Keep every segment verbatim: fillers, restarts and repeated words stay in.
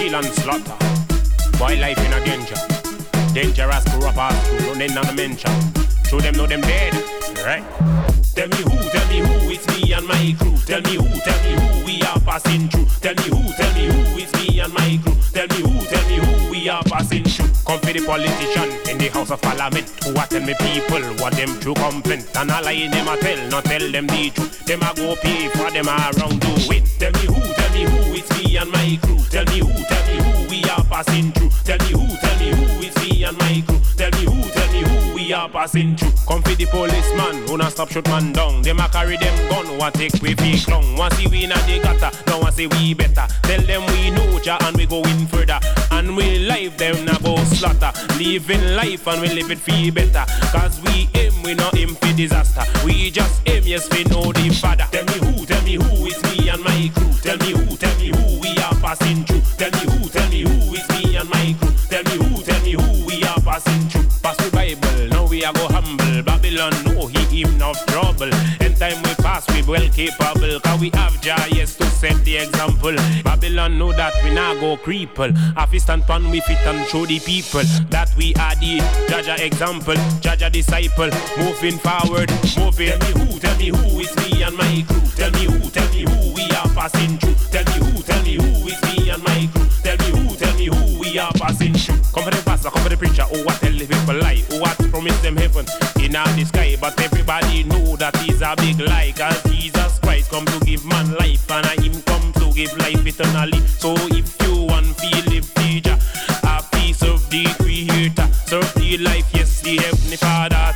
kill and slaughter. Boy life in a danger. Dangerous to rappers, no name none mention. Show them know them dead, right? Tell me who, tell me who, it's me and my crew. Tell me who, tell me who, we are passing through. Tell me who, tell me who, it's me and my crew. Tell me who, tell me who, we are passing through. Come for the politician in the House of Parliament, who a tell me people what them true complaint. And all I them a tell, not tell them the truth. Them a go pay for them around to win. Tell me who, tell me who, it's me and my crew. Tell me who, tell me who, we are passing through. Tell me who, tell me who, it's me and my crew. Tell me who, tell me who, we are passing through. Come for the policeman, who not stop shoot man down. Them a carry them gun, what take we fake long. Want see we in a the gutter, don't want say we better. Tell them we know ja and we going further. And we live them na go slaughter. Living life and we live it feel better. Cause we aim, we not aim for disaster. We just aim, yes we know the father. Tell me who, tell me who, it's me and my crew. Tell me who, tell me who, we are passing through. Tell me who, tell me who, it's me and my crew. Tell me who, tell me who, we are passing through. Pass the Bible, now we are go humble. Babylon know he him no trouble. In time we pass, we well capable. Cause we have Jah, yes, to set the example. Babylon know that we now go cripple. Have to stand pan we fit and show the people that we are the Jaja example, Jaja disciple. Moving forward, moving. Tell me who, tell me who, it's me and my crew. Tell me who, tell me who, we are passing through. Tell me who, tell me who, it's me and my crew. Tell me who, tell me who, we are passing through. Come for the pastor, come for the preacher. Oh, what tell the people lie? Oh, what promise them heaven in all the sky? But everybody know that is a big lie. Cause Jesus Christ come to give man life, and I him come to give life eternally. So if you want feel live teacher, a piece of the creator, serve the life, yes, the heavenly Father.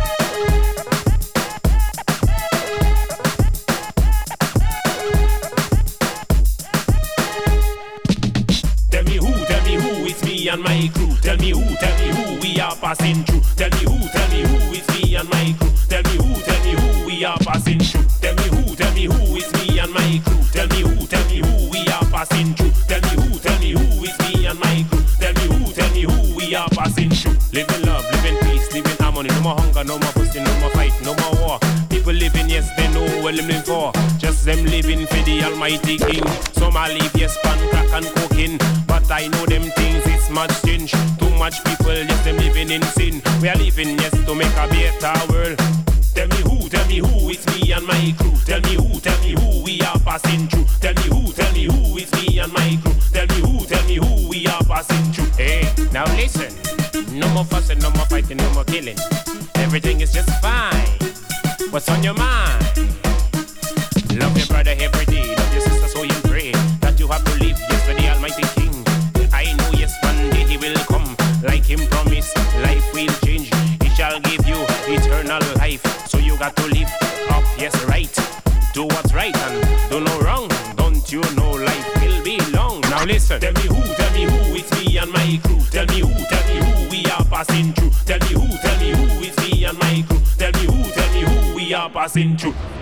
Tell me who, tell me who, it's me and my crew. Tell me who, tell me who, we are passing through. Tell me who, tell me who, it's me and my crew. Tell me who, tell me who, we are passing through. Tell me who, tell me who, it's me and my crew. Tell me who, tell me who, we are passing through. Tell me who, tell me who, it's me and my crew. Tell me who, tell me who, we are passing through. Live in love, live in peace, live in harmony. No more hunger, no more fussing, no more fight, no more war. People living, yes, they know what they're living for. Just them living for the Almighty King. Some are live, yes, pan, crack and cooking. But I know them things, it's much change. Too much people, yes, them living in sin. We are living, yes, to make a better world. Tell me who, tell me who, it's me and my crew. Tell me who, tell me who, we are passing through. Tell me who, tell me who, it's me and my crew. Tell me who, tell me who, we are passing through. Hey, now listen. No more fussing, no more fighting, no more killing. Everything is just fine. What's on your mind? Love your brother every day. Love your sister so you pray that you have to live, yes, for the Almighty King. I know, yes, one day he will come. Like him promised, life will change. He shall give you eternal life. So you got to live up, yes, right. Do what's right and do no wrong. Don't you know life will be long? Now listen. Tell me who, tell me who, it's me and my crew. Tell me who, tell me who, we are passing through. Tell me who, tell me who, it's me and my crew. Tell me who, tell me who, we are passing through.